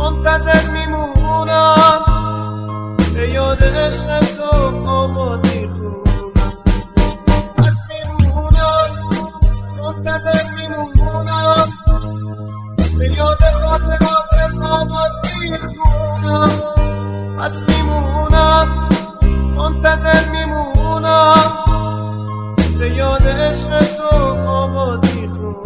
منتظر میمونم، به یاد عشق تو آوازی خونم. پس میمونم منتظر میمونم، به یاد خاطرات آواز میخونم. پس میمونم منتظر میمونم، به یاد عشق تو آوازی خونم.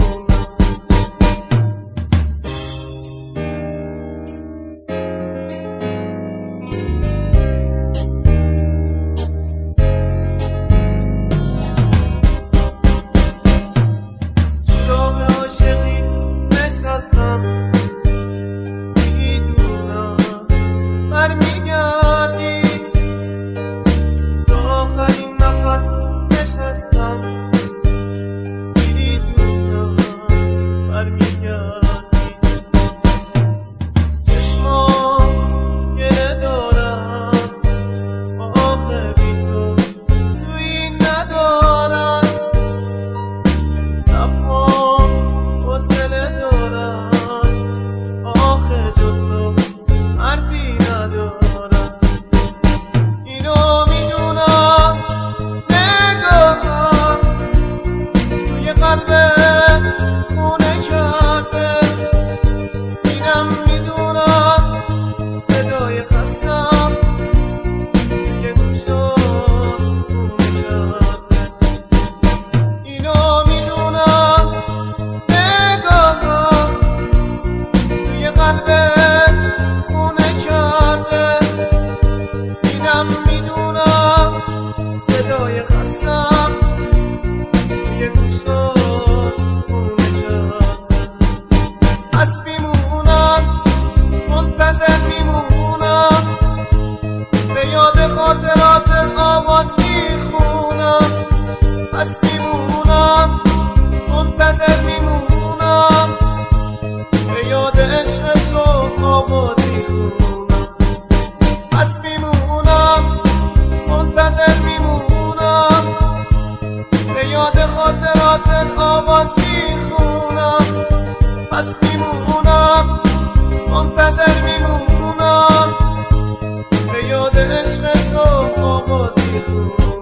صدای خستم توی گوشات خونه کرده. پس میمونم منتظر میمونم، به یاد خاطرات آواز میخونم. پس میمونم منتظر میمونم، به یاد عشق تو آوازی خونم. پس میمونم منتظر میمونم، به یاد خاطرات آواز میخونم. پس میمونم منتظر میمونم، به یاد عشق تو آوازی خونم.